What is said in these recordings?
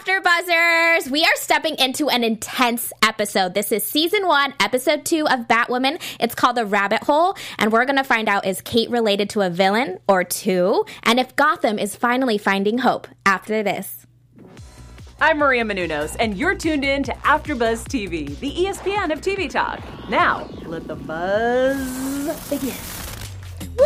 After Buzzers, we are stepping into an intense episode. This is season 1, episode 2 of Batwoman. It's called The Rabbit Hole, and we're going to find out, is Kate related to a villain or two? And if Gotham is finally finding hope after this. I'm Maria Menounos, and you're tuned in to AfterBuzz TV, the ESPN of TV talk. Now, let the buzz begin. Woo!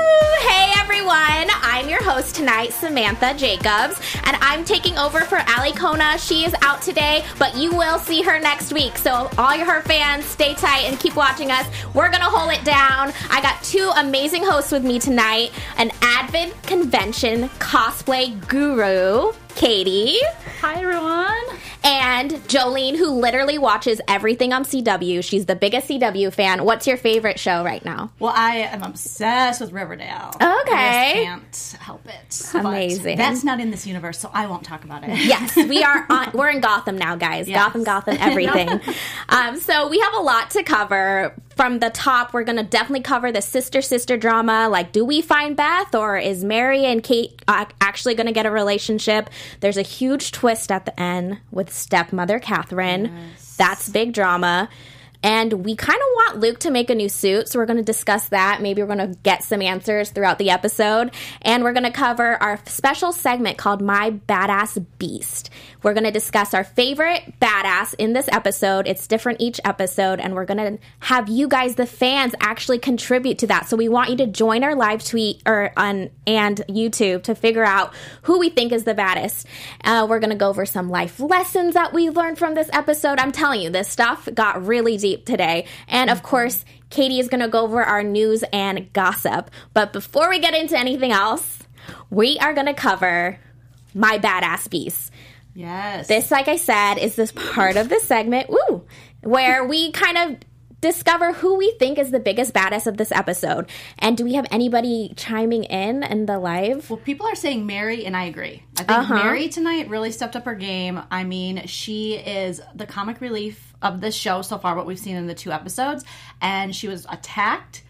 Hey everyone, I'm your host tonight, Samantha Jacobs, and I'm taking over for Ali Kona. She is out today, but you will see her next week. So all her fans, stay tight and keep watching us. We're gonna hold it down. I got two amazing hosts with me tonight, an Advent Convention cosplay guru, Katie. Hi, everyone. And Jolene, who literally watches everything on CW. She's the biggest CW fan. What's your favorite show right now? Well, I am obsessed with Riverdale. Okay. I just can't help it. Amazing. But that's not in this universe, so I won't talk about it. Yes, we're in Gotham now, guys. Yes. Gotham, everything. So we have a lot to cover. From the top, we're going to definitely cover the sister-sister drama. Like, do we find Beth, or is Mary and Kate actually going to get a relationship? There's a huge twist at the end with stepmother Catherine. Yes. That's big drama. And we kind of want Luke to make a new suit, so we're going to discuss that. Maybe we're going to get some answers throughout the episode. And we're going to cover our special segment called My Badass Beast. We're going to discuss our favorite badass in this episode. It's different each episode, and we're going to have you guys, the fans, actually contribute to that. So we want you to join our live tweet and YouTube to figure out who we think is the baddest. We're going to go over some life lessons that we learned from this episode. I'm telling you, this stuff got really deep today. And of course, Katie is going to go over our news and gossip. But before we get into anything else, we are going to cover My Badass Beast. Yes. This, like I said, is this part of the segment, where we kind of discover who we think is the biggest badass of this episode. And do we have anybody chiming in the live? Well, people are saying Mary, and I agree. I think Mary tonight really stepped up her game. I mean, she is the comic relief of this show so far, what we've seen in the 2 episodes. And she was attacked,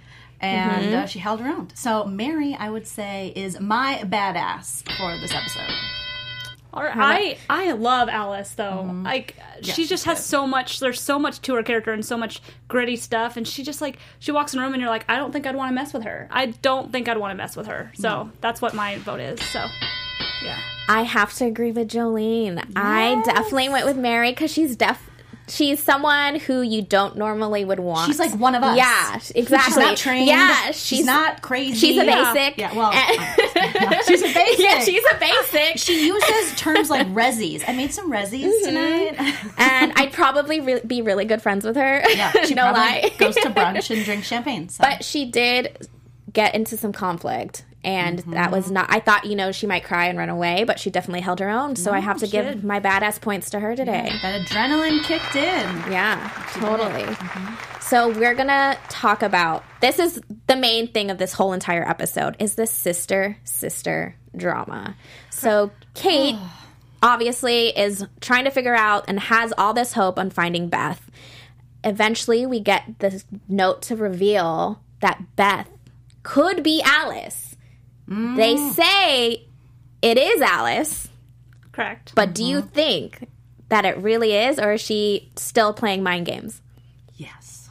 and she held her own. So Mary, I would say, is my badass for this episode. I love Alice, though. Like, she just has so much, there's so much to her character and so much gritty stuff, and she just, like, she walks in a room and you're like, I don't think I'd want to mess with her. I don't think I'd want to mess with her. So that's what my vote is, so, yeah. I have to agree with Jolene. Yes. I definitely went with Mary because she's someone who you don't normally would want. She's like one of us. Yeah, exactly. She's not trained. Yeah, she's not crazy. She's a basic. Yeah, well, she's a basic. Yeah, she's a basic. She uses terms like resis. I made some resis tonight. And I'd probably be really good friends with her. Yeah, she no probably lie. goes to brunch and drinks champagne. So. But she did get into some conflict. And that was not, I thought, she might cry and run away, but she definitely held her own. So I have to give my badass points to her today. Yeah, that adrenaline kicked in. Yeah, totally. So we're going to talk about, this is the main thing of this whole entire episode, is the sister-sister drama. So Kate obviously is trying to figure out and has all this hope on finding Beth. Eventually we get this note to reveal that Beth could be Alice. They say it is Alice. Correct. But do you think that it really is, or is she still playing mind games? Yes.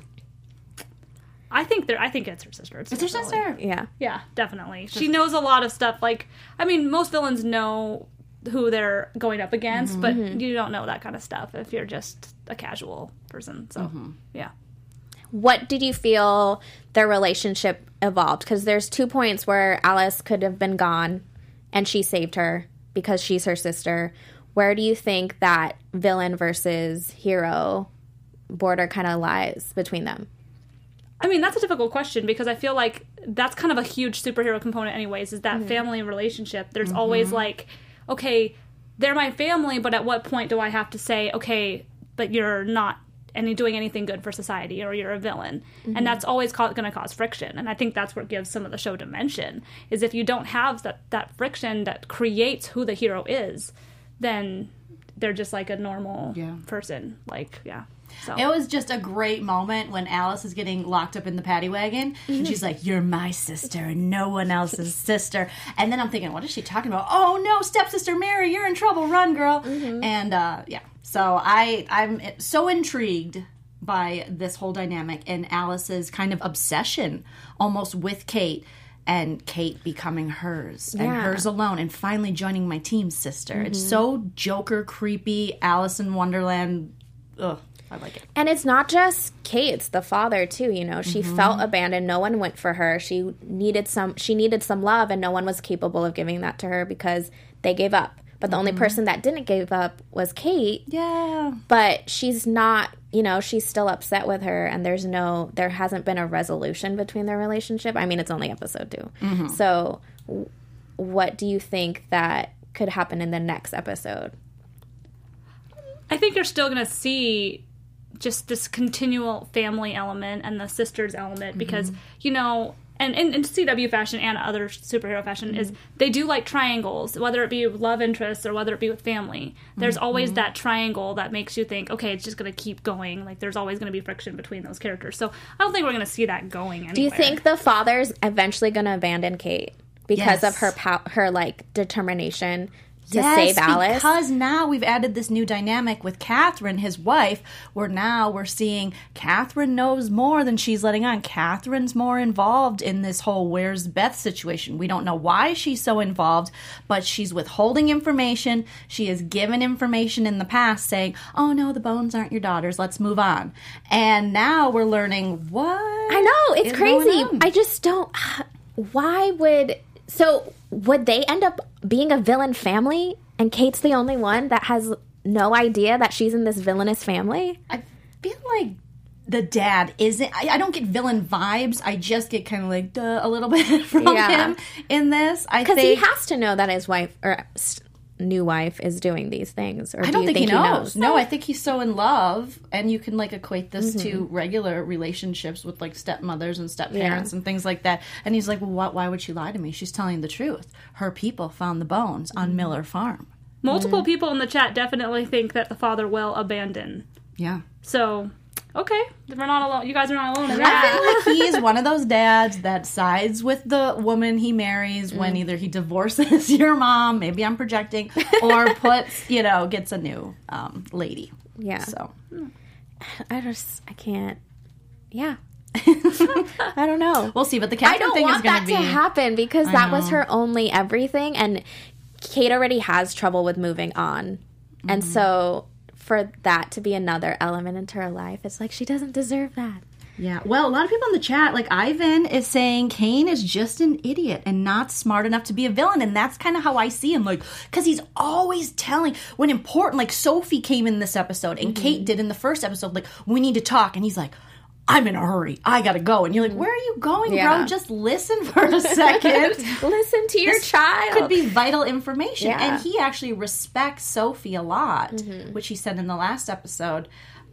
I think it's her sister. It's her sister? Yeah. Yeah, definitely. She knows a lot of stuff. Like, I mean, most villains know who they're going up against, but you don't know that kind of stuff if you're just a casual person. So, yeah. What did you feel their relationship evolved? Because there's 2 points where Alice could have been gone and she saved her because she's her sister. Where do you think that villain versus hero border kind of lies between them? I mean, that's a difficult question because I feel like that's kind of a huge superhero component anyways, is that family relationship. There's always like, okay, they're my family, but at what point do I have to say, okay, but you're not doing anything good for society, or you're a villain? And that's always going to cause friction. And I think that's what gives some of the show dimension, is if you don't have that friction that creates who the hero is, then they're just like a normal Yeah. person. Like, yeah. So. It was just a great moment when Alice is getting locked up in the paddy wagon, and she's like, "You're my sister and no one else's sister." And then I'm thinking, what is she talking about? Oh no, stepsister Mary, you're in trouble. Run, girl. And yeah, so I'm so intrigued by this whole dynamic and Alice's kind of obsession almost with Kate, and Kate becoming hers and hers alone, and finally joining my team, sister. It's so Joker creepy, Alice in Wonderland. Ugh. I like it. And it's not just Kate, it's the father too, you know. She felt abandoned, no one went for her. She needed some love, and no one was capable of giving that to her because they gave up. But the only person that didn't give up was Kate. Yeah. But she's not, you know, she's still upset with her, and there hasn't been a resolution between their relationship. I mean, it's only episode 2. So what do you think that could happen in the next episode? I think you're still going to see just this continual family element and the sisters element because, you know, and in CW fashion and other superhero fashion is they do like triangles, whether it be with love interests or whether it be with family. There's always that triangle that makes you think, okay, it's just going to keep going. Like, there's always going to be friction between those characters. So I don't think we're going to see that going anywhere. Do you think the father's eventually going to abandon Kate because of her like determination to save Alice? Because now we've added this new dynamic with Catherine, his wife, where now we're seeing Catherine knows more than she's letting on. Catherine's more involved in this whole where's Beth situation. We don't know why she's so involved, but she's withholding information. She has given information in the past saying, oh no, the Bones aren't your daughters, let's move on. And now we're learning what I know, it's crazy. I just don't... Why would... So, would they end up being a villain family, and Kate's the only one that has no idea that she's in this villainous family? I feel like the dad isn't... I don't get villain vibes. I just get kind of like, duh, a little bit from him in this. Because he has to know that his wife, or new wife, is doing these things. Or I don't think he knows. No, I think he's so in love, and you can like equate this to regular relationships with like stepmothers and stepparents and things like that. And he's like, well, why would she lie to me? She's telling the truth. Her people found the bones on Miller Farm. Multiple people in the chat definitely think that the father will abandon. Yeah. So, okay, we're not alone. You guys are not alone in that. I feel like he's one of those dads that sides with the woman he marries when either he divorces your mom, maybe I'm projecting, or gets a new lady. Yeah. So I can't. Yeah. I don't know. We'll see, but the Catherine thing is going to be... I don't want that to happen because that was her only everything, and Kate already has trouble with moving on. And so for that to be another element into her life, it's like she doesn't deserve that. Yeah. Well, a lot of people in the chat, like Ivan, is saying Kane is just an idiot and not smart enough to be a villain. And that's kind of how I see him. Like, because he's always telling when important, like Sophie came in this episode and Kate did in the first episode, like, we need to talk. And he's like, I'm in a hurry. I gotta go. And you're like, where are you going, bro? Just listen for a second. Listen to your child. Could be vital information. Yeah. And he actually respects Sophie a lot, which he said in the last episode.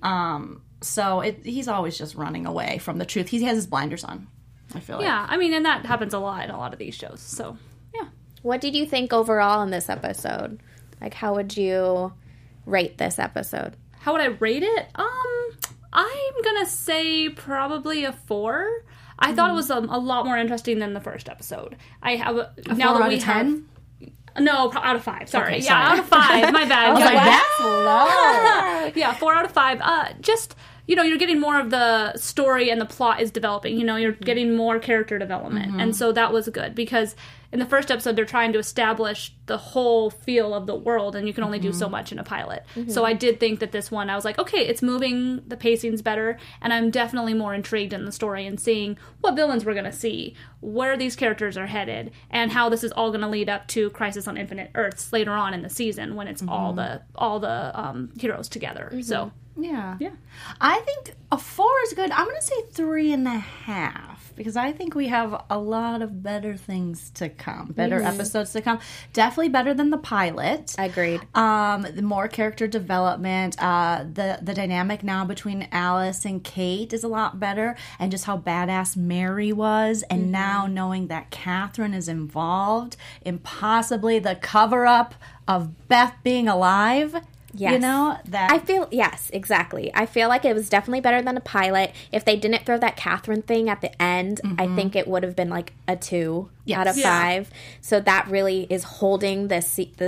So he's always just running away from the truth. He has his blinders on, I feel like. Yeah, I mean, and that happens a lot in a lot of these shows. So, yeah. What did you think overall in this episode? Like, how would you rate this episode? How would I rate it? I'm gonna say probably a 4. I thought it was a lot more interesting than the first episode. I have a 4 out of 10? No, out of 5. Sorry. Okay, yeah, sorry. out of 5. My bad. I was like, that's low. Yeah, 4 out of 5. Just, you're getting more of the story and the plot is developing. You're getting more character development. And so that was good because in the first episode, they're trying to establish the whole feel of the world, and you can only do so much in a pilot. So I did think that this one, I was like, okay, it's moving, the pacing's better, and I'm definitely more intrigued in the story and seeing what villains we're going to see, where these characters are headed, and how this is all going to lead up to Crisis on Infinite Earths later on in the season when it's all the heroes together. So... Yeah. I think a 4 is good. I'm going to say 3.5 because I think we have a lot of better things to come, better episodes to come. Definitely better than the pilot. Agreed. The more character development, the dynamic now between Alice and Kate is a lot better, and just how badass Mary was, and now knowing that Catherine is involved in possibly the cover-up of Beth being alive. Yes. You know, that I feel, yes, exactly. I feel like it was definitely better than a pilot. If they didn't throw that Catherine thing at the end, I think it would have been like a 2 out of 5. So that really is holding the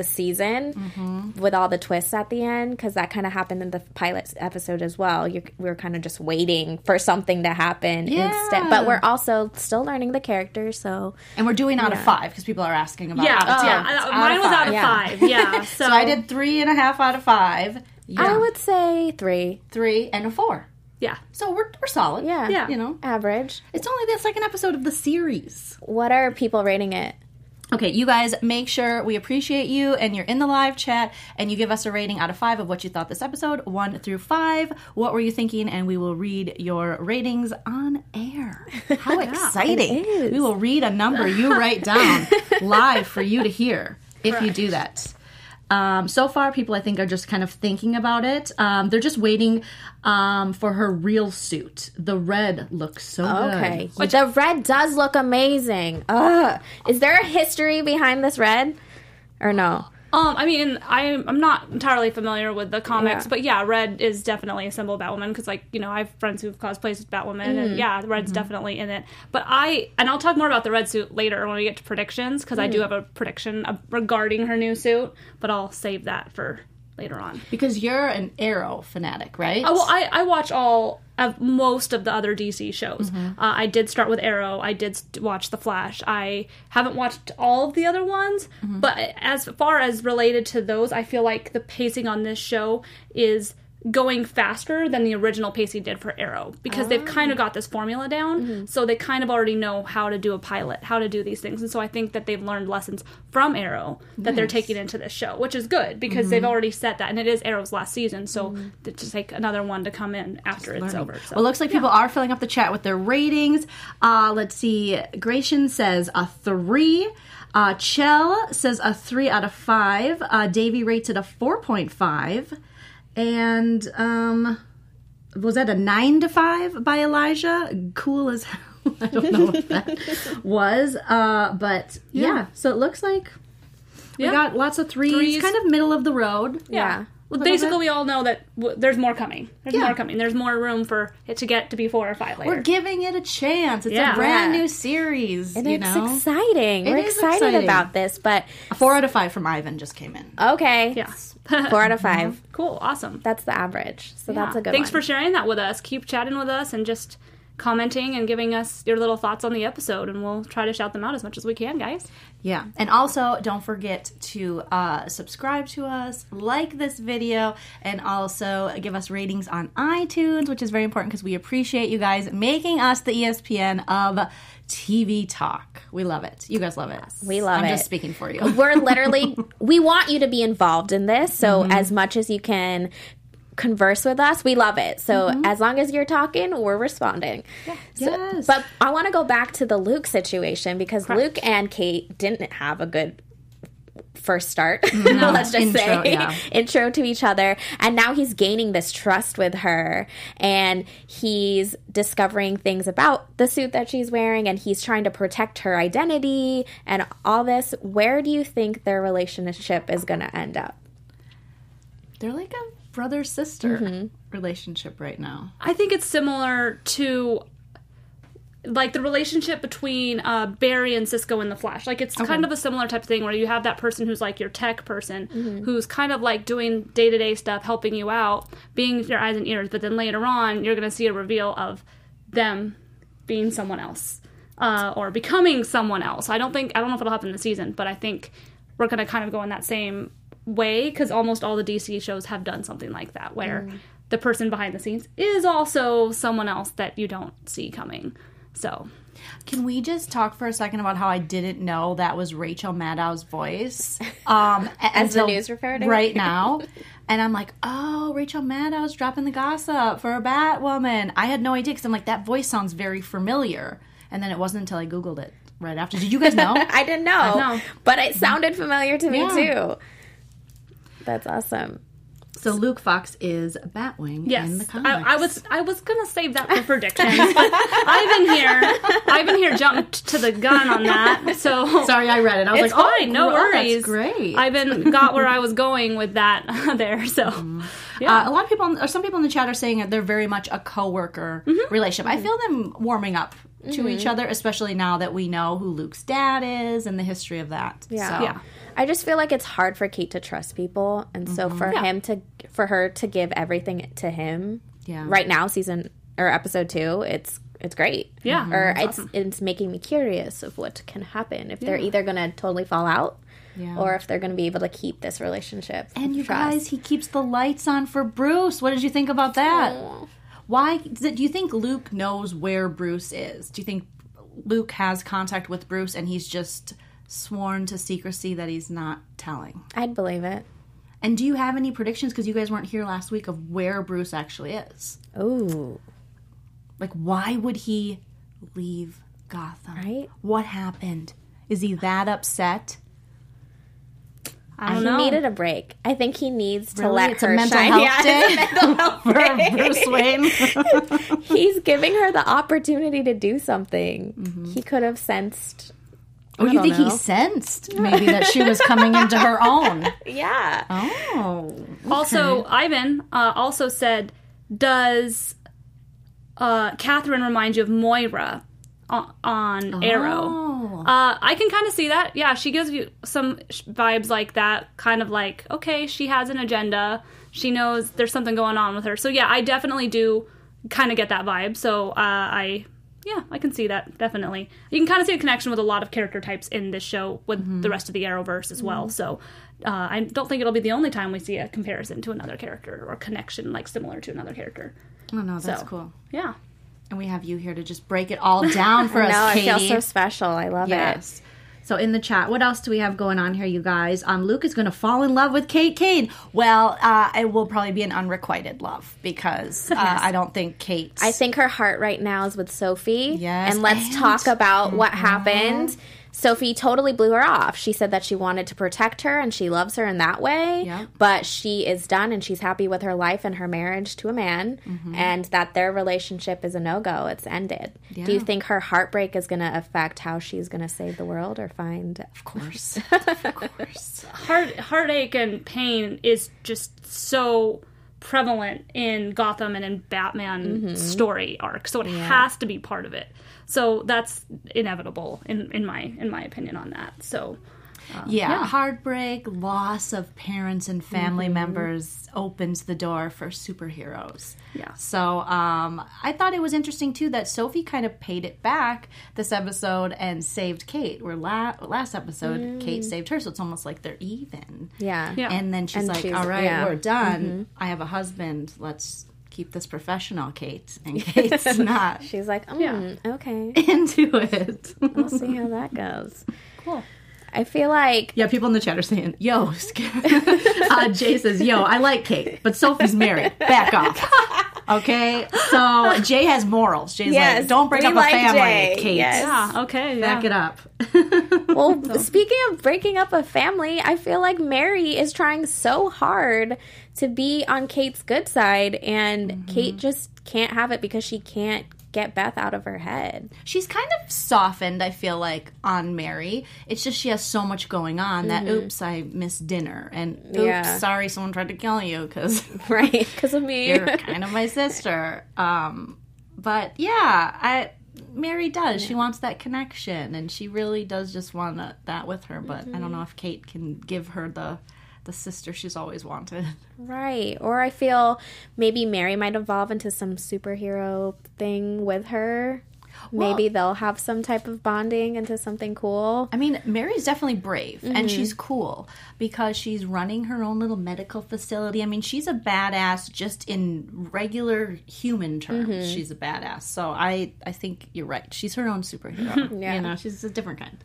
season with all the twists at the end, because that kind of happened in the pilot episode as well. We were kind of just waiting for something to happen instead. But we're also still learning the characters, so. And we're doing out of 5, because people are asking about Yeah, out of 10. mine was out of 5. Yeah, So I did 3.5 out of 5. Yeah. I would say 3. 3 and a 4. Yeah. So we're solid. Yeah. Yeah. You know, Average. it's only the second episode of the series. What are people rating it? Okay, you guys, make sure we appreciate you and you're in the live chat and you give us a rating out of 5 of what you thought this episode, 1 through 5. What were you thinking? And we will read your ratings on air. How exciting. it is. We will read a number you write down live for you to hear if you do that. So far, people, I think, are just kind of thinking about it. They're just waiting for her real suit. The red looks so Okay. good. The red does look amazing. Ugh. Is there a history behind this red? Or no? I mean, I'm not entirely familiar with the comics, Yeah. but yeah, red is definitely a symbol of Batwoman, because, like, you know, I have friends who cosplays as Batwoman, and yeah, the red's definitely in it. But I'll talk more about the red suit later when we get to predictions, because I do have a prediction regarding her new suit, but I'll save that for later on. Because you're an Arrow fanatic, right? Oh, well, I watch all of most of the other DC shows. I did start with Arrow. I did watch The Flash. I haven't watched all of the other ones, but as far as related to those, I feel like the pacing on this show is going faster than the original pacing did for Arrow, because they've kind of got this formula down, so they kind of already know how to do a pilot, how to do these things, and so I think that they've learned lessons from Arrow that they're taking into this show, which is good, because they've already set that, and it is Arrow's last season, so to take another one to come in after it's over. So. Well, it looks like people are filling up the chat with their ratings. Let's see. Gratian says a 3. Chell says a 3 out of 5. Davey rates it a 4.5. And was that a 9 to 5 by Elijah? Cool as hell. I don't know what that was. But yeah, so it looks like we got lots of threes, kind of middle of the road. Yeah. Well, basically, we all know that there's more coming. There's more coming. There's more room for it to get to be 4 or 5 later. We're giving it a chance. It's Yeah. a brand new series. And you it's know? exciting. We're is excited exciting. about this, but A 4 out of 5 from Ivan just came in. okay. Yeah. 4 out of 5. Cool. Awesome. That's the average. So that's a good Thanks one. for sharing that with us. Keep chatting with us and just commenting and giving us your little thoughts on the episode, and we'll try to shout them out as much as we can, guys. Yeah. And also, don't forget to subscribe to us, like this video, and also give us ratings on iTunes, which is very important because we appreciate you guys making us the ESPN of TV talk. We love it. You guys love it. We love I'm it. just speaking for you. We're literally, we want you to be involved in this. So as much as you can converse with us, we love it. So as long as you're talking, we're responding. So, Yes. But I want to go back to the Luke situation, because Luke and Kate didn't have a good first start. Let's just Intro, say yeah. intro to each other, and now he's gaining this trust with her, and he's discovering things about the suit that she's wearing, and he's trying to protect her identity and all this. Where do you think their relationship is going to end up? They're like a brother-sister relationship right now. I think it's similar to like the relationship between Barry and Cisco in The Flash. Like, it's kind of a similar type of thing where you have that person who's like your tech person, who's kind of like doing day-to-day stuff, helping you out, being your eyes and ears, but then later on you're going to see a reveal of them being someone else or becoming someone else. I don't know if it'll happen this season, but I think we're going to kind of go in that same way, because almost all the DC shows have done something like that, where the person behind the scenes is also someone else that you don't see coming. So, Can we just talk for a second about how I didn't know that was Rachel Maddow's voice? As the news reporter? right now. And I'm like, oh, Rachel Maddow's dropping the gossip for a Batwoman. I had no idea, because I'm like, that voice sounds very familiar. And then it wasn't until I Googled it right after. Did you guys know? I didn't know. No. But it sounded familiar to me, Yeah. too. That's awesome. So Luke Fox is Batwing Yes, in the comics. I was gonna save that for predictions, but I've been here jumped to the gun on that. So Sorry, I read it. I was it's like, fine, no worries. That's great. I've got where I was going with that there. So A lot of people, or some people in the chat, are saying that they're very much a coworker relationship. I feel them warming up to each other, especially now that we know who Luke's dad is and the history of that. Yeah. So, Yeah. I just feel like it's hard for Kate to trust people, and so for her to give everything to him, right now, episode 2, it's great. Yeah. Or It's it's making me curious of what can happen if they're either going to totally fall out, or if they're going to be able to keep this relationship. And you trust. guys, he keeps the lights on for Bruce. What did you think about that? Why? Do you think Luke knows where Bruce is? Do you think Luke has contact with Bruce and he's just sworn to secrecy that he's not telling? I'd believe it. And do you have any predictions, because you guys weren't here last week, of where Bruce actually is? Ooh, Like, why would he leave Gotham? Right? What happened? Is he that upset? I don't he know. needed a break. I think he needs to Really? let It's her a mental shine. health Yeah, day it's a mental health for day. Bruce Wayne. He's giving her the opportunity to do something. He could have sensed. Oh, I you don't think he know. sensed maybe that she was coming into her own? Yeah. Oh. Also, Ivan also said, "Does Catherine remind you of Moira on Arrow?" I can kind of see that. Yeah, she gives you some vibes like that. Kind of like, okay, she has an agenda. She knows there's something going on with her. So yeah, I definitely do kind of get that vibe. So I can see that, definitely. You can kind of see a connection with a lot of character types in this show with the rest of the Arrowverse as well. So I don't think it'll be the only time we see a comparison to another character or a connection like similar to another character. Oh, no, that's So, cool. Yeah. And we have you here to just break it all down for us, No, I Katie. feel so special. I love it. Yes. So in the chat, what else do we have going on here, you guys? Luke is going to fall in love with Kate Cade. Well, it will probably be an unrequited love because I don't think Kate... I think her heart right now is with Sophie. Yes, And let's and- talk about what happened. Sophie totally blew her off. She said that she wanted to protect her and she loves her in that way. Yep. But she is done and she's happy with her life and her marriage to a man. And that their relationship is a no-go. It's ended. Do you think her heartbreak is going to affect how she's going to save the world or find... Of course. Of course. Heartache and pain is just so prevalent in Gotham and in Batman story arc, so it has to be part of it. So that's inevitable in my opinion on that. So heartbreak, loss of parents and family members opens the door for superheroes. Yeah. So I thought it was interesting too that Sophie kind of paid it back this episode and saved Kate. Where last episode Kate saved her, so it's almost like they're even. Yeah. Yeah. And then she's And like, she's- "All right, yeah. we're done. I have a husband. Let's keep this professional, Kate." And Kate's not She's like, okay. into it. We'll see how that goes. cool. I feel like... Yeah, people in the chat are saying, "Yo," Jay says, "Yo, I like Kate, but Sophie's married. Back off." Okay, so Jay has morals. Jay's Yes, like, "Don't break we up like a family, Jay, Kate. yes. Yeah. Okay. Back it up." Well, speaking of breaking up a family, I feel like Mary is trying so hard to be on Kate's good side, and Kate just can't have it because she can't get Beth out of her head. She's kind of softened, I feel like, on Mary. It's just she has so much going on that, oops, I missed dinner. And, oops, Yeah. sorry someone tried to kill you because Right? Because of me. you're kind of my sister. But, yeah, Mary does. She wants that connection, and she really does just want that with her. But I don't know if Kate can give her the sister she's always wanted. Right. Or I feel maybe Mary might evolve into some superhero thing with her. Maybe they'll have some type of bonding into something cool. I mean, Mary's definitely brave, and she's cool because she's running her own little medical facility. I mean, she's a badass just in regular human terms. She's a badass. So I think you're right. She's her own superhero. Yeah. You know, she's a different kind.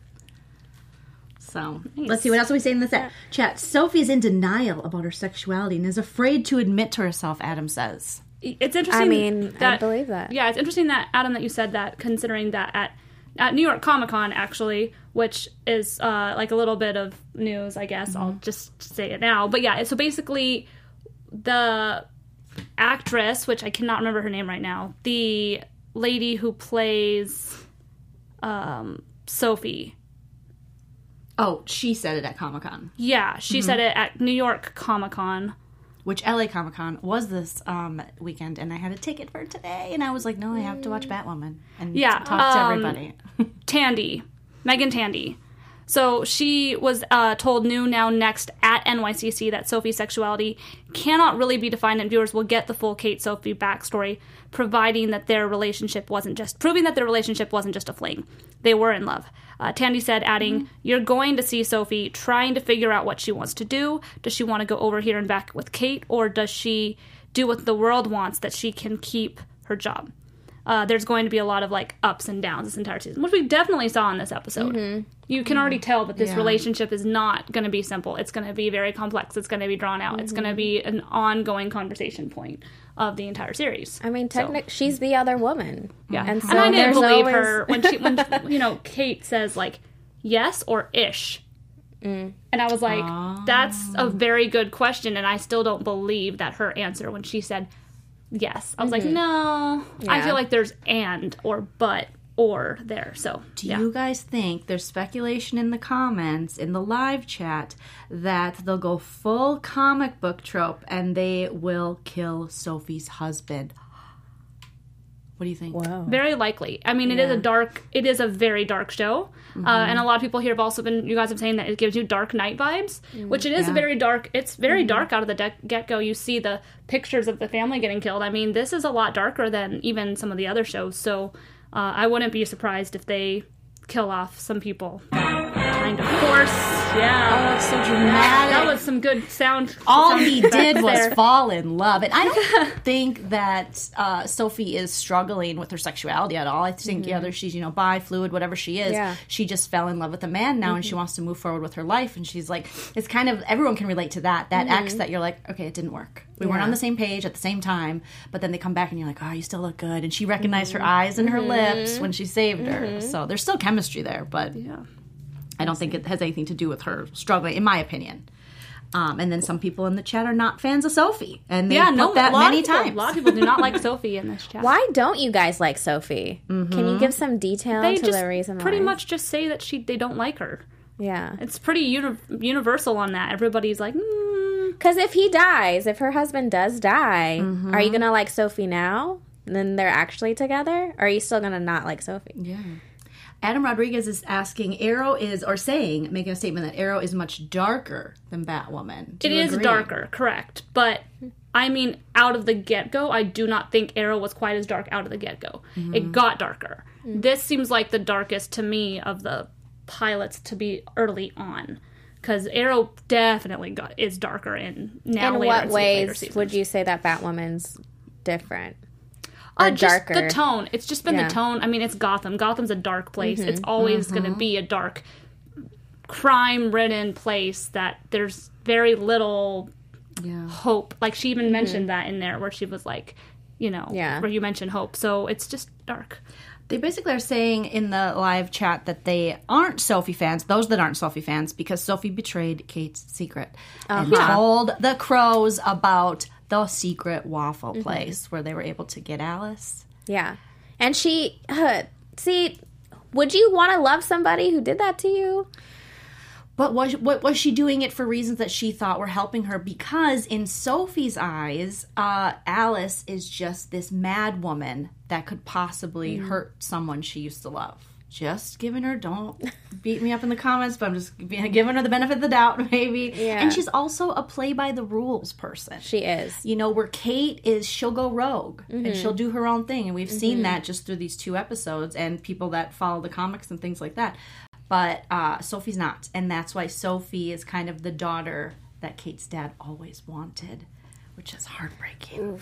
So let's see what else we say in this chat. Sophie's in denial about her sexuality and is afraid to admit to herself, Adam says. It's interesting. I mean, I that, believe that. Yeah, it's interesting that Adam that you said that, considering that at at New York Comic Con, actually, which is like a little bit of news, I guess. I'll just say it now. But yeah, so basically the actress, which I cannot remember her name right now, the lady who plays Sophie. Oh, she said it at Comic-Con. Yeah, she said it at New York Comic Con. Which LA Comic Con was this weekend, and I had a ticket for today, and I was like, no, I have to watch Batwoman and talk to everybody. Tandy, Megan Tandy. So she was told New Now Next at NYCC that Sophie's sexuality cannot really be defined, and viewers will get the full Kate-Sophie backstory, proving that their relationship wasn't just a fling. They were in love. Tandy said, adding, "You're going to see Sophie trying to figure out what she wants to do. Does she want to go over here and back with Kate, or does she do what the world wants, that she can keep her job?" There's going to be a lot of like ups and downs this entire season, which we definitely saw in this episode. You can already tell that this relationship is not going to be simple. It's going to be very complex. It's going to be drawn out. It's going to be an ongoing conversation point of the entire series. I mean, she's the other woman. Yeah, and, so I didn't believe always... her when Kate says like yes or ish. And I was like, that's a very good question, and I still don't believe that her answer when she said yes. I was like, no. I feel like there's and or but or there. So do you guys think there's speculation in the comments in the live chat that they'll go full comic book trope and they will kill Sophie's husband? What do you think? Whoa. Very likely. I mean, it is a very dark show. And a lot of people here have also been, you guys have saying that it gives you Dark Knight vibes, which it is very dark. It's very dark out of the get-go. You see the pictures of the family getting killed. I mean, this is a lot darker than even some of the other shows. So I wouldn't be surprised if they kill off some people. Kind of force. Yeah. Oh, that's so dramatic. That was some good sound. All he did was fall in love. And I don't think that Sophie is struggling with her sexuality at all. I think either she's, bi, fluid, whatever she is. Yeah. She just fell in love with a man now and she wants to move forward with her life. And she's like, it's kind of, everyone can relate to that. That ex that you're like, okay, it didn't work. We weren't on the same page at the same time. But then they come back and you're like, oh, you still look good. And she recognized her eyes and her lips when she saved her. So there's still chemistry there. But I don't think it has anything to do with her struggling, in my opinion. And then some people in the chat are not fans of Sophie. And they put that many times. A lot of people do not like Sophie in this chat. Why don't you guys like Sophie? Can you give some detail to the reason why? Pretty much just say that they don't like her. Yeah. It's pretty universal on that. Everybody's like, Because if her husband does die, are you going to like Sophie now? And then they're actually together? Or are you still going to not like Sophie? Yeah. Adam Rodriguez is asking, making a statement that Arrow is much darker than Batwoman. It is darker, correct. But, I mean, out of the get-go, I do not think Arrow was quite as dark out of the get-go. It got darker. This seems like the darkest, to me, of the pilots to be early on. Because Arrow definitely is darker in what ways would you say that Batwoman's different? Just darker. The tone. It's just been the tone. I mean, it's Gotham. Gotham's a dark place. It's always going to be a dark, crime-ridden place that there's very little hope. Like, she even mentioned that in there, where she was like, where you mentioned hope. So it's just dark. They basically are saying in the live chat that they aren't Sophie fans, those that aren't Sophie fans, because Sophie betrayed Kate's secret and told the crows about the secret waffle place where they were able to get Alice. Yeah. And she, would you want to love somebody who did that to you? But was she doing it for reasons that she thought were helping her? Because in Sophie's eyes, Alice is just this mad woman that could possibly hurt someone she used to love. Just giving her, don't beat me up in the comments, but I'm just giving her the benefit of the doubt, maybe. Yeah. And she's also a play-by-the-rules person. She is. Where Kate is, she'll go rogue, and she'll do her own thing. And we've seen that just through these 2 episodes, and people that follow the comics and things like that. But Sophie's not, and that's why Sophie is kind of the daughter that Kate's dad always wanted, which is heartbreaking.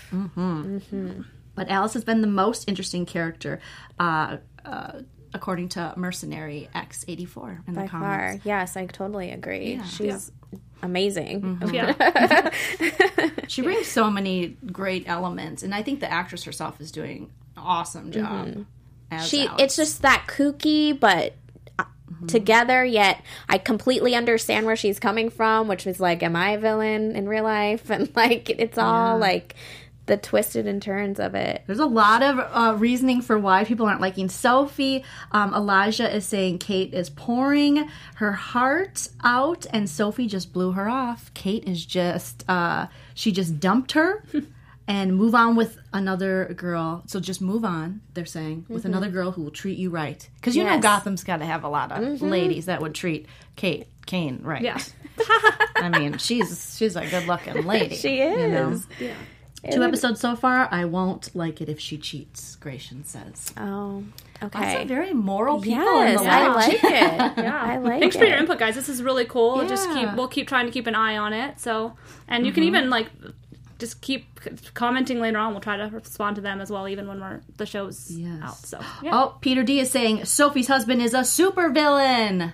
But Alice has been the most interesting character, according to Mercenary X84 in the comments. By far, yes, I totally agree. Yeah. She's amazing. Yeah. She brings so many great elements, and I think the actress herself is doing an awesome job. as It's Alex. just that kooky, but together, yet I completely understand where she's coming from, which was like, am I a villain in real life? And like, it's all like the twisted and turns of it. There's a lot of reasoning for why people aren't liking Sophie. Elijah is saying Kate is pouring her heart out, and Sophie just blew her off. Kate is just, she just dumped her and move on with another girl. So just move on, they're saying, with another girl who will treat you right. Because you know Yes. Gotham's got to have a lot of ladies that would treat Kane right. Yeah. I mean, she's a good-looking lady. She is. You know? Yeah. 2 episodes so far. I won't like it if she cheats, Gratian says. Oh, Lots okay. of very moral people Yes, in the I world. like it. Yeah. I like Thanks it. for your input, guys. This is really cool. Yeah. We'll keep trying to keep an eye on it. So, and you can even like just keep commenting later on. We'll try to respond to them as well, even when the show's Yes. out. So, yeah. Oh, Peter D is saying Sophie's husband is a supervillain.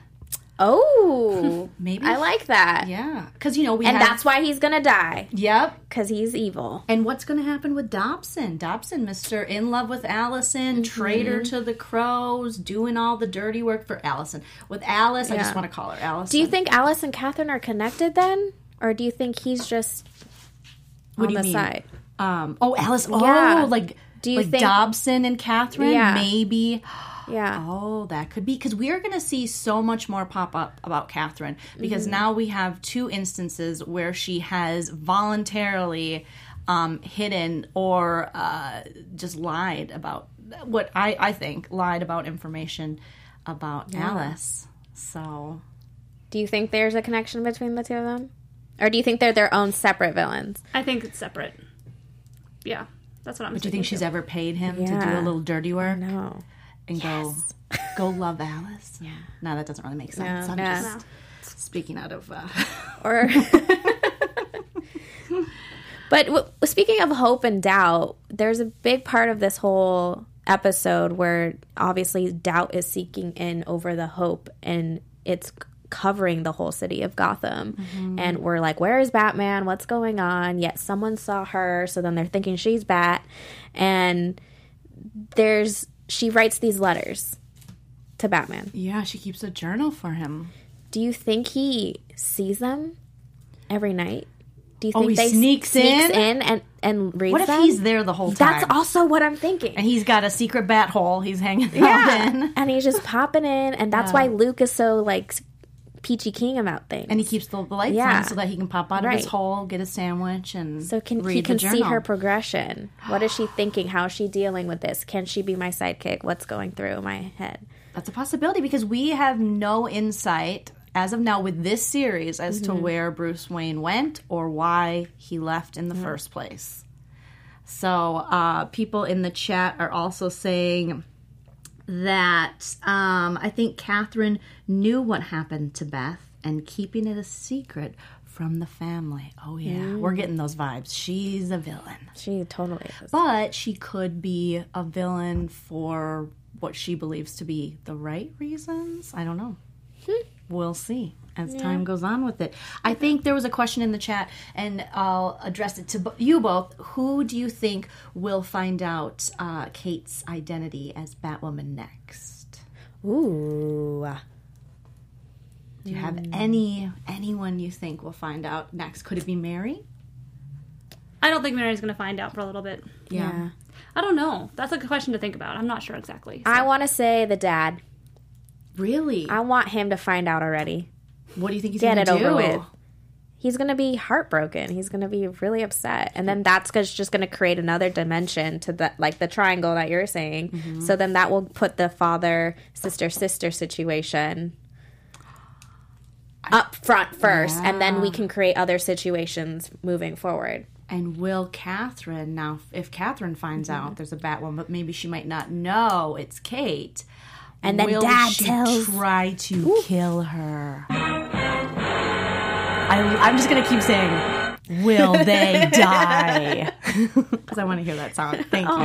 Oh, Maybe. I like that. Yeah, because we And have. that's why he's gonna die, Yep. because he's evil. And what's going to happen with Dobson? Dobson, Mr. In love with Allison, traitor to the crows, doing all the dirty work for Allison. With Alice, I just Yeah. want to call her Allison. Do you think Alice and Catherine are connected then? Or do you think he's just What on do you the mean? side? Alice. Yeah. Oh, like Do you like think- Dobson and Catherine? Yeah. Maybe. Yeah. Oh, that could be, because we are going to see so much more pop up about Catherine, because now we have 2 instances where she has voluntarily hidden or just lied about what I think lied about information about Alice. So Do you think there's a connection between the two of them? Or do you think they're their own separate villains? I think it's separate. Yeah, that's what I'm. do you think she's ever paid him to do Yeah. a little dirty work No. and go love Alice? Yeah. No, that doesn't really make sense. No, I'm no. just speaking out of Or But speaking of hope and doubt, there's a big part of this whole episode where obviously doubt is seeking in over the hope, and it's covering the whole city of Gotham. And we're like, where is Batman? What's going on? Yet someone saw her, so then they're thinking she's Bat. And she writes these letters to Batman. Yeah, she keeps a journal for him. Do you think he sees them every night? Do you Oh, think he sneaks in? and reads What if them? he's there the whole time? That's also what I'm thinking. And he's got a secret bat hole he's hanging out Yeah, in. and he's just popping in, and that's why Luke is so like peachy keen about things. And he keeps the lights Yeah. on so that he can pop out of his Right. hole, get a sandwich, and so read he can the see journal. her progression. What is she thinking? How is she dealing with this? Can she be my sidekick? What's going through my head? That's a possibility, because we have no insight as of now with this series as to where Bruce Wayne went or why he left in the first place. So people in the chat are also saying that I think Catherine knew what happened to Beth and keeping it a secret from the family. Oh yeah, we're getting those vibes. She's a villain. She totally is. But she could be a villain for what she believes to be the right reasons. I don't know. We'll see as time goes on with it. I think there was a question in the chat, and I'll address it to you both. Who do you think will find out Kate's identity as Batwoman next? Ooh. Do you have anyone you think will find out next? Could it be Mary? I don't think Mary's going to find out for a little bit. Yeah. I don't know. That's a good question to think about. I'm not sure exactly. So. I want to say the dad. Really? I want him to find out already. What do you think he's Get going it to do? over with. He's going to be heartbroken. He's going to be really upset. And then that's just going to create another dimension to the, like the triangle that you're saying. So then that will put the father, sister situation up front first. And then we can create other situations moving forward. And will Catherine, now if Catherine finds out there's a Batwoman, but maybe she might not know it's Kate, And then will Dad she tells... try to kill her? I'm just going to keep saying, will they die? Because I want to hear that song. Thank you,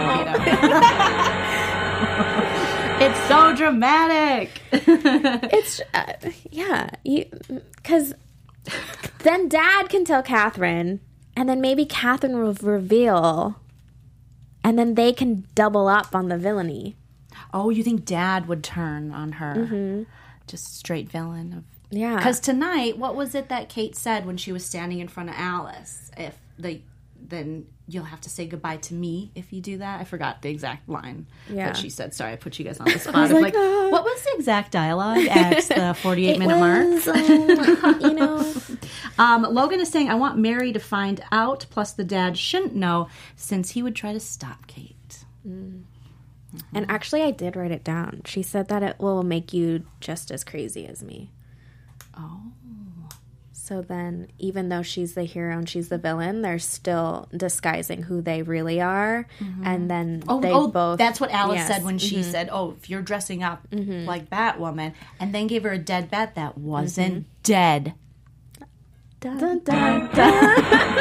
Peter. It's so dramatic. It's, yeah. Because then Dad can tell Catherine, and then maybe Catherine will reveal, and then they can double up on the villainy. Oh, you think Dad would turn on her? Just straight villain of. Yeah. Because tonight, what was it that Kate said when she was standing in front of Alice? Then you'll have to say goodbye to me if you do that. I forgot the exact line that she said. Sorry, I put you guys on the spot. I was like, what was the exact dialogue at the 48-minute mark? You know. Logan is saying, I want Mary to find out, plus the dad shouldn't know, since he would try to stop Kate. And actually, I did write it down. She said that it will make you just as crazy as me. Oh. So then, even though she's the hero and she's the villain, they're still disguising who they really are. And then they both... That's what Alice said when she said, if you're dressing up like Batwoman, and then gave her a dead bat that wasn't dead. Dun, dun, dun.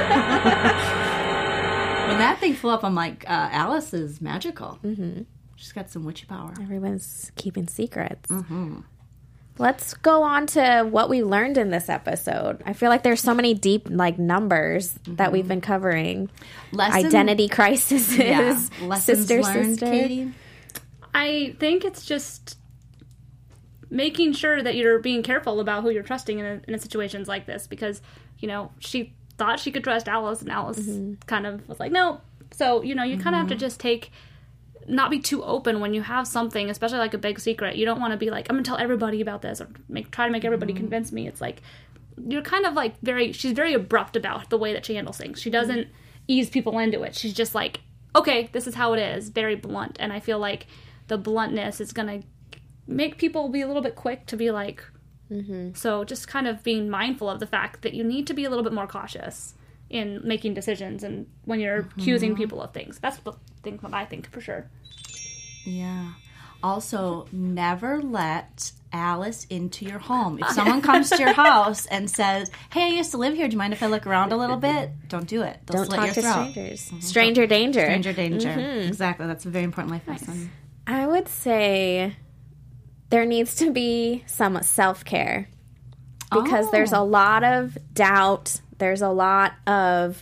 When that thing flew up, I'm like, Alice is magical. She's got some witchy power. Everyone's keeping secrets. Let's go on to what we learned in this episode. I feel like there's so many deep numbers that we've been covering. Identity crises. Lessons learned, Katie? I think it's just making sure that you're being careful about who you're trusting in situations like this, because, she thought she could trust Alice, and Alice kind of was like, no. So, you kind of have to just not be too open when you have something, especially like a big secret. You don't want to be like, I'm going to tell everybody about this, or try to make everybody convince me. It's like, you're kind of like she's very abrupt about the way that she handles things. She doesn't ease people into it. She's just like, okay, this is how it is. Very blunt. And I feel like the bluntness is going to make people be a little bit quick to be like, so just kind of being mindful of the fact that you need to be a little bit more cautious in making decisions and when you're accusing people of things. That's what I think for sure. Yeah. Also, never let Alice into your home. If someone comes to your house and says, hey, I used to live here, do you mind if I look around a little bit? Don't do it. Don't talk to strangers. Stranger danger. Stranger danger. Exactly. That's a very important life lesson. I would say there needs to be some self-care, because there's a lot of doubt. There's a lot of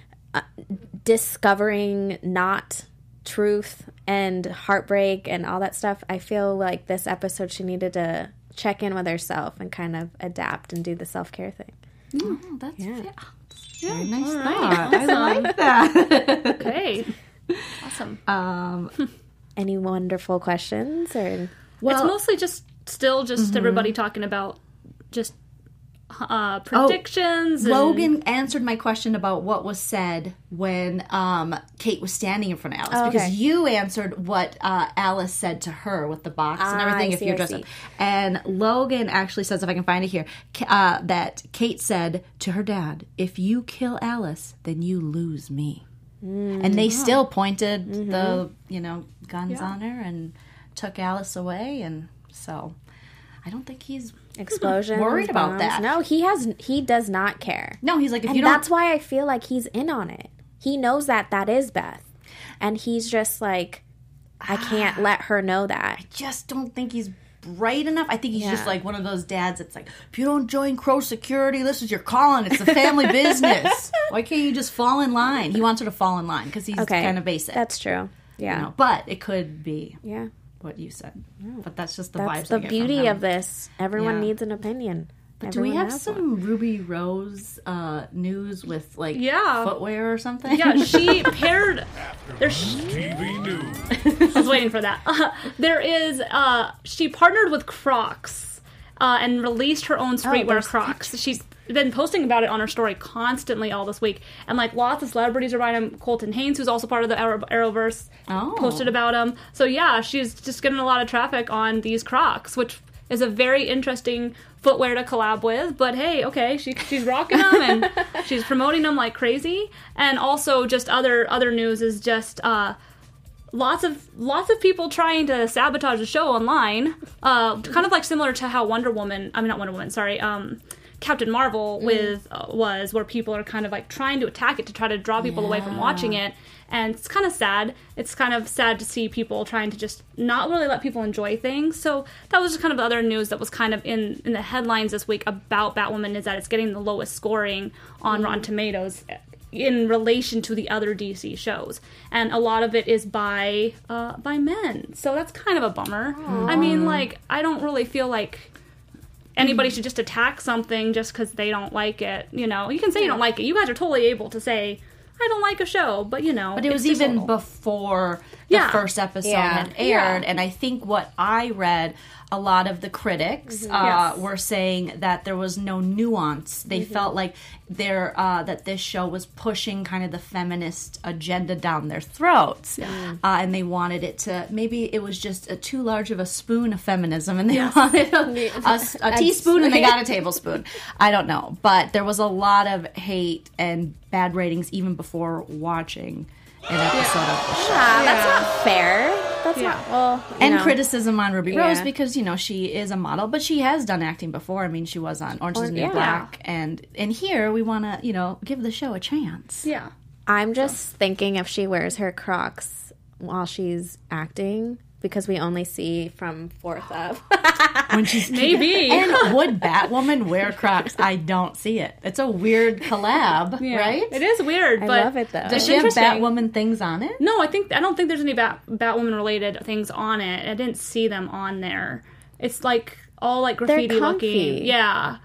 discovering not truth and heartbreak and all that stuff. I feel like this episode, she needed to check in with herself and kind of adapt and do the self-care thing. Oh, that's very nice thought. I like that. Okay. Awesome. Any wonderful questions? Or it's mostly just everybody talking about just predictions. Logan answered my question about what was said when Kate was standing in front of Alice, because you answered what Alice said to her with the box and everything. If you're dressed up, and Logan actually says, if I can find it here, that Kate said to her dad, "If you kill Alice, then you lose me." And they still pointed the guns on her and took Alice away, and so I don't think he's explosions, worried about that. No, he does not care. No, he's like, if and you don't. That's why I feel like he's in on it. He knows that is Beth, and he's just like, I can't let her know that. I just don't think he's bright enough. I think he's just like one of those dads that's like, if you don't join Crow Security, this is your calling. It's a family business. Why can't you just fall in line? He wants her to fall in line because he's kind of basic. That's true. Yeah, but it could be. Yeah. What you said, but that's just the that's vibes. The beauty of this. Everyone needs an opinion. But do we have some Ruby Rose news with footwear or something? Yeah, she paired. TV News. I was waiting for that. There is. She partnered with Crocs and released her own streetwear Crocs. She's been posting about it on her story constantly all this week, and lots of celebrities are buying them. Colton Haynes, who's also part of the Arrowverse, posted about them. So yeah, she's just getting a lot of traffic on these Crocs, which is a very interesting footwear to collab with. But hey, okay, she's rocking them and she's promoting them like crazy. And also, just other news is just lots of people trying to sabotage the show online, kind of similar to how Captain Marvel was, where people are kind of trying to attack it to try to draw people away from watching it. And it's kind of sad. It's kind of sad to see people trying to just not really let people enjoy things. So that was just kind of the other news that was kind of in the headlines this week about Batwoman, is that it's getting the lowest scoring on Rotten Tomatoes in relation to the other DC shows, and a lot of it is by men. So that's kind of a bummer. I mean, like, I don't really feel like anybody should just attack something just because they don't like it. You know, you can say you don't like it. You guys are totally able to say, I don't like a show, but you know. But it was even before the first episode had aired, and I think what I read, a lot of the critics were saying that there was no nuance. They felt like that this show was pushing kind of the feminist agenda down their throats, and they wanted it to, maybe it was just too large of a spoon of feminism, and they wanted a teaspoon and they got a tablespoon. I don't know, but there was a lot of hate and bad ratings even before watching an episode of the show. That's not fair. That's not, well, and criticism on Ruby Rose because, you know, she is a model, but she has done acting before. I mean, she was on Orange is the New Black, and here we want to, you know, give the show a chance. Yeah. I'm just thinking if she wears her Crocs while she's acting, because we only see from Fourth Up. When she's maybe. And would Batwoman wear Crocs? I don't see it. It's a weird collab, right? It is weird, but I love it though. Does she have Batwoman things on it? No, I don't think there's any Batwoman related things on it. I didn't see them on there. It's like all like graffiti They're comfy. looking. Yeah.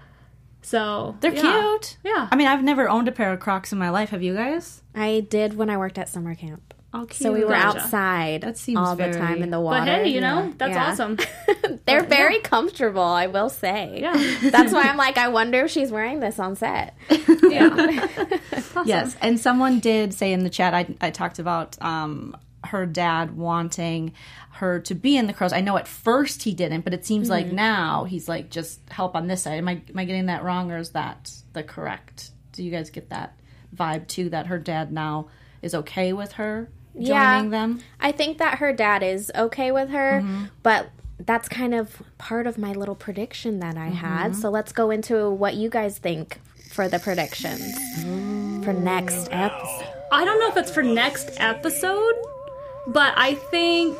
So They're cute. Yeah. I mean, I've never owned a pair of Crocs in my life. Have you guys? I did when I worked at summer camp. Oh, cute. So we were Gotcha. outside That seems all the very- time in the water. But hey, you know, that's awesome. They're very comfortable, I will say. Yeah. That's why I'm like, I wonder if she's wearing this on set. Yeah. Yes, and someone did say in the chat, I talked about her dad wanting her to be in the Crows. I know at first he didn't, but it seems like now he's like, just help on this side. Am I getting that wrong, or is that the correct? Do you guys get that vibe too, that her dad now is okay with her joining them? I think that her dad is okay with her, but that's kind of part of my little prediction that I had. So let's go into what you guys think for the predictions for next episode. I don't know if it's for next episode, but I think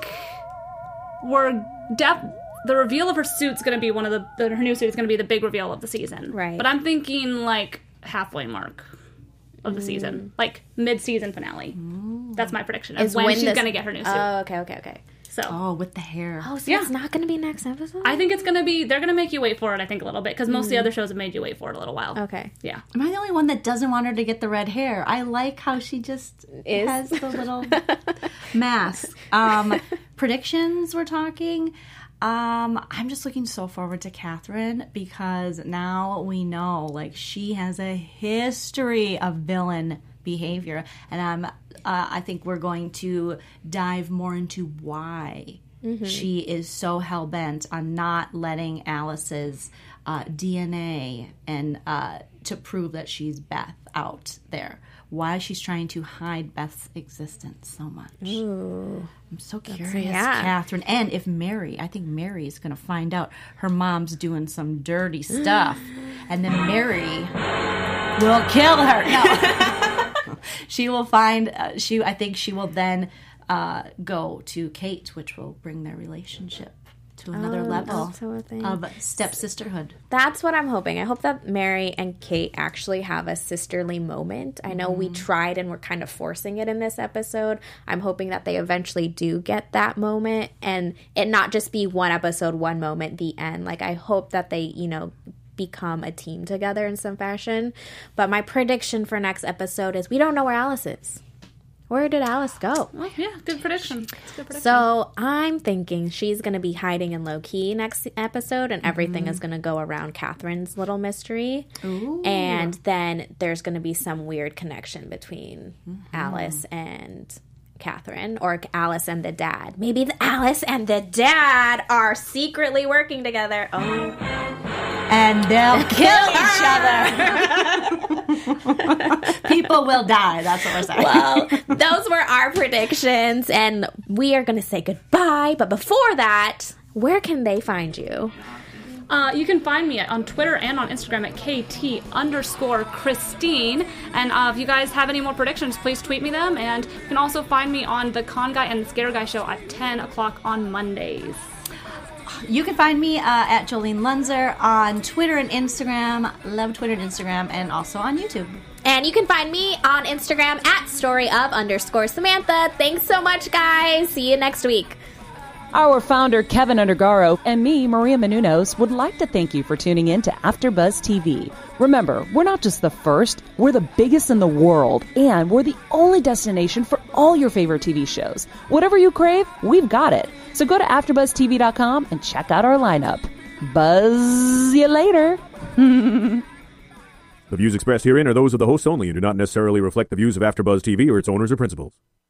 the reveal of her suit's going to be one of her new suit is going to be the big reveal of the season. Right. But I'm thinking like halfway mark of the season, like mid-season finale. That's my prediction of when she's going to get her new suit. Oh, okay. So, Oh, with the hair. Oh, so it's not going to be next episode? I think it's going to be, they're going to make you wait for it, I think, a little bit, because most of the other shows have made you wait for it a little while. Okay. Yeah. Am I the only one that doesn't want her to get the red hair? I like how she just has the little mask. Predictions we're talking. I'm just looking so forward to Catherine, because now we know, like, she has a history of villain behavior, and I think we're going to dive more into why she is so hell-bent on not letting Alice's DNA and to prove that she's Beth out there. Why she's trying to hide Beth's existence so much. Ooh. I'm so curious, yeah. Catherine. And if Mary, I think Mary is going to find out her mom's doing some dirty stuff, and then Mary will kill her. No. She will find, I think she will then go to Kate, which will bring their relationship to another level of stepsisterhood. That's what I'm hoping. I hope that Mary and Kate actually have a sisterly moment. I know we tried and we're kind of forcing it in this episode. I'm hoping that they eventually do get that moment, and it not just be one episode, one moment, the end. Like, I hope that they, you know, become a team together in some fashion. But my prediction for next episode is we don't know where Alice is. Where did Alice go? Well, yeah, good prediction. It's a good prediction. So I'm thinking she's going to be hiding in low-key next episode, and everything is going to go around Catherine's little mystery. Ooh. And then there's going to be some weird connection between Alice and Catherine, or Alice and the dad. Maybe Alice and the dad are secretly working together. Oh. And they'll kill each other. People will die. That's what we're saying. Well, those were our predictions, and we are going to say goodbye. But before that, where can they find you? You can find me on Twitter and on Instagram at KT_Christine. And if you guys have any more predictions, please tweet me them. And you can also find me on the Con Guy and the Scare Guy show at 10 o'clock on Mondays. You can find me at Jolene Lunzer on Twitter and Instagram. Love Twitter and Instagram, and also on YouTube. And you can find me on Instagram at @storyof_Samantha. Thanks so much, guys. See you next week. Our founder, Kevin Undergaro, and me, Maria Menounos, would like to thank you for tuning in to AfterBuzz TV. Remember, we're not just the first, we're the biggest in the world, and we're the only destination for all your favorite TV shows. Whatever you crave, we've got it. So go to AfterBuzzTV.com and check out our lineup. Buzz you later. The views expressed herein are those of the hosts only and do not necessarily reflect the views of AfterBuzz TV or its owners or principals.